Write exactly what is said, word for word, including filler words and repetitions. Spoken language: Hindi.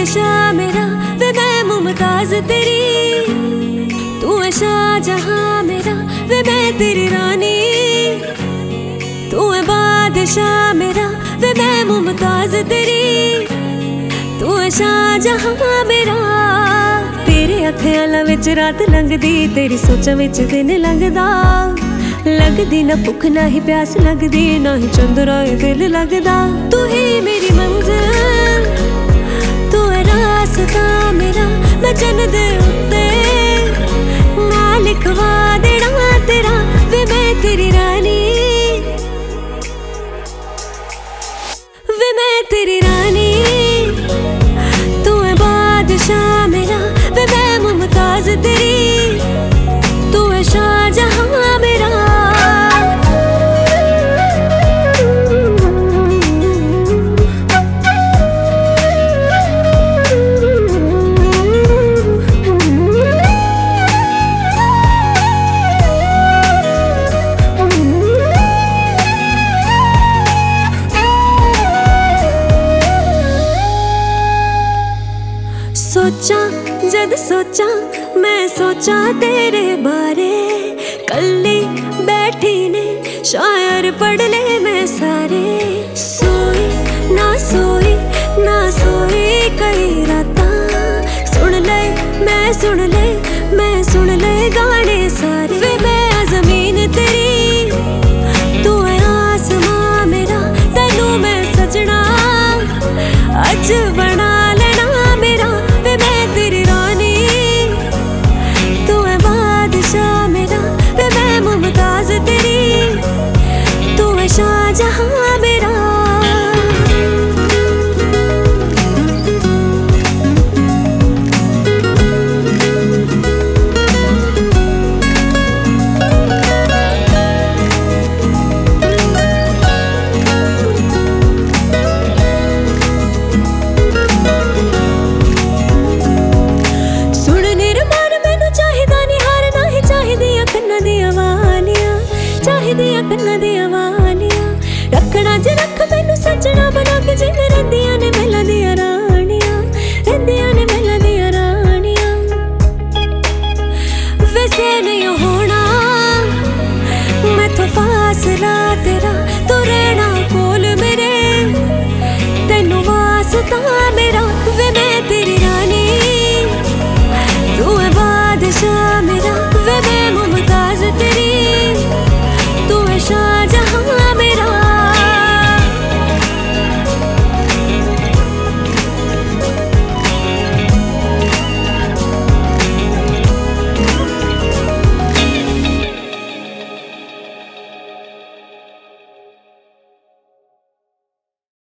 बादशाह मेरा वे मैं मुमताज तेरी, तू है शाहजहां मेरा वे मैं तेरी रानी। तू है बादशाह मेरा वे मैं मुमताज तेरी, तू है शाहजहां मेरा। तेरे अखियां विच रात लंघदी, तेरी सोचां विच दिन लंघदा। लगदी ना भुख ना ही प्यास लगदी, ना ही चंद्रा दिल लगदा। तू ही मेरी मंजिल, तू है रास्ता मेरा, मैं जन्नत दे उत्ते ना लिखवा देना तेरा वे मैं तेरी रानी, वे मैं तेरी रानी। तू है बादशाह मेरा वे मैं मुमताज तेरी, तू है शाहजहां मेरा। सोचा जद सोचा मैं सोचा तेरे बारे, कल्ली बैठी ने शायर पढ़ ले मैं सारे। सोई ना सोई ना सोई कई रातां, सुन ले मैं सुन ले मैं सुन ले गाने सारे। वे मैं जमीन तेरी, तू है आसमां मेरा, तेनू मैं सजना अज बना लेना मेरा वे मैं तेरी रानी। तू है बादशाह मेरा वे मैं मुमताज तेरी, तू है शाहजहां मेरा। कन्ना दिया वालियां रखना ज रख मैनू सजना बना के, जिवें रहिंदियां ने महलां दियां राणियां, रहिंदियां ने महलां दियां राणियां। वैसे नहीं होना मैथों फासला तेरा,